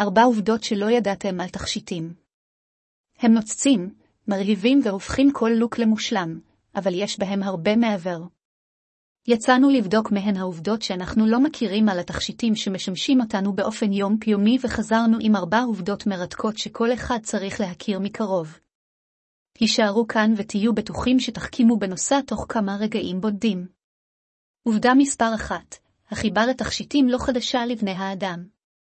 4 עובדות שלא ידעתם על תכשיטים. הם נוצצים, מרהיבים והופכים כל לוק למושלם, אבל יש בהם הרבה מעבר. יצאנו לבדוק מהן העובדות שאנחנו לא מכירים על התכשיטים שמשמשים אותנו באופן יום-יומי, וחזרנו עם 4 עובדות מרתקות שכל אחד צריך להכיר מקרוב. הישארו כאן ותהיו בטוחים שתחכימו בנושא תוך כמה רגעים בודדים. עובדה מספר 1, החיבה לתכשיטים לא חדשה לבני האדם.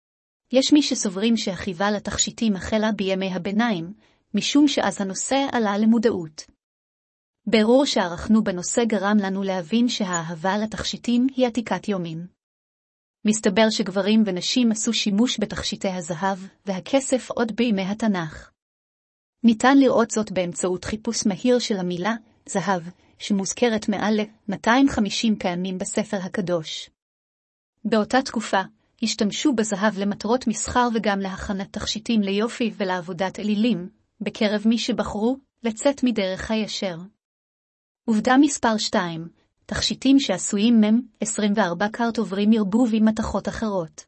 יש מי שסוברים שהחיבה לתכשיטים החלה בימי הביניים, משום שאז הנושא עלה למודעות. בירור שערכנו בנושא גרם לנו להבין שהאהבה לתכשיטים היא עתיקת יומין. מסתבר שגברים ונשים עשו שימוש בתכשיטי הזהב והכסף עוד בימי התנ"ך. ניתן לראות זאת באמצעות חיפוש מהיר של המילה זהב, שמוזכרת מעל 250 פעמים בספר הקדוש. באותה תקופה, השתמשו בזהב למטרות מסחר וגם להכנת תכשיטים ליופי ולעבודת אלילים, בקרב מי שבחרו לצאת מדרך הישר. עובדה מספר 2, תכשיטים שעשויים מם 24 קארט עוברים ערבוב עם מתכות אחרות.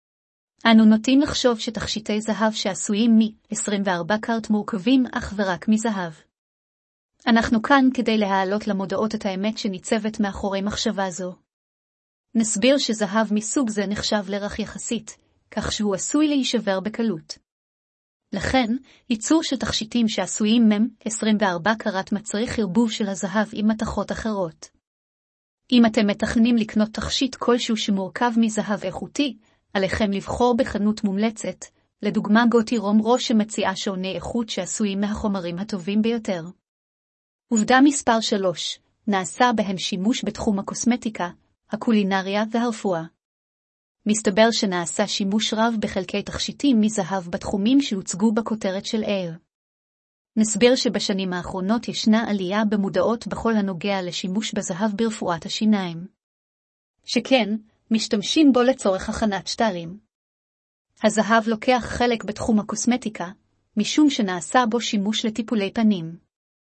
אנו נוטים לחשוב שתכשיטי זהב שעשויים מ-24 קארט מורכבים אך ורק מזהב. אנחנו כאן כדי להעלות למודעות את האמת שניצבת מאחורי מחשבה זו. נסביר שזהב מסוג זה נחשב לרך יחסית, כך שהוא עשוי להישבר בקלות. לכן, ייצור של תכשיטים שעשויים מם 24 קארט מצריך ערבוב של הזהב עם מתכות אחרות. אם אתם מתכננים לקנות תכשיט כלשהו שמורכב מזהב איכותי, עליכם לבחור בחנות מומלצת, לדוגמה גוטי רום ראש שמציעה שעוני איכות שעשויים מהחומרים הטובים ביותר. עובדה מספר 3, נעשה בהם שימוש בתחום הקוסמטיקה, הקולינריה והרפואה. מסתבר שנעשה שימוש רב בחלקי תכשיטים מזהב בתחומים שהוצגו בכותרת של אל. נסביר שבשנים האחרונות ישנה עלייה במודעות בכל הנוגע לשימוש בזהב ברפואת השיניים. שכן, משתמשים בו לצורך הכנת שתלים. הזהב לוקח חלק בתחום הקוסמטיקה, משום שנעשה בו שימוש לטיפולי פנים.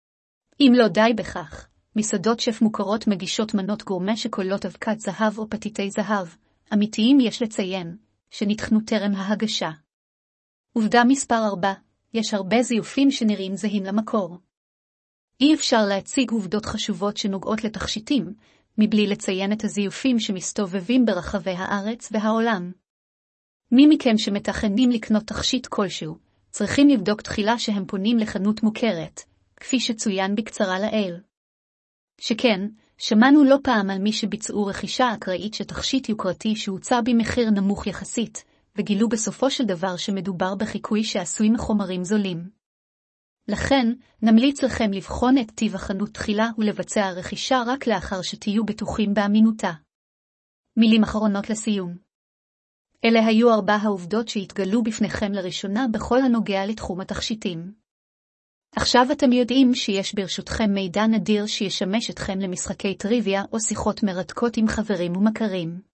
אם לא די בכך, מסעדות שף מוכרות מגישות מנות גורמה שכוללות אבקת זהב או פתיתי זהב, אמיתיים יש לציין, שנתכנו טרם ההגשה. עובדה מספר 4, יש הרבה זיופים שנראים זהים למקור. אי אפשר להציג עובדות חשובות שנוגעות לתכשיטים, מבלי לציין את הזיופים שמסתובבים ברחבי הארץ והעולם. מי מכם שמתכננים לקנות תכשיט כלשהו, צריכים לבדוק תחילה שהם פונים לחנות מוכרת, כפי שצוין בקצרה לעיל. שכן, שמענו לא פעם על מי שביצעו רכישה אקראית של תכשיט יוקרתי שהוצע במחיר נמוך יחסית, וגילו בסופו של דבר שמדובר בחיקוי שעשוי מחומרים זולים. לכן, נמליץ לכם לבחון את טיב החנות תחילה ולבצע רכישה רק לאחר שתהיו בטוחים באמינותה. מילים אחרונות לסיום. אלה היו 4 העובדות שהתגלו בפניכם לראשונה בכל הנוגע לתחום התכשיטים. עכשיו אתם יודעים שיש ברשותכם מידע נדיר שישמש אתכם למשחקי טריוויה או שיחות מרתקות עם חברים ומכרים.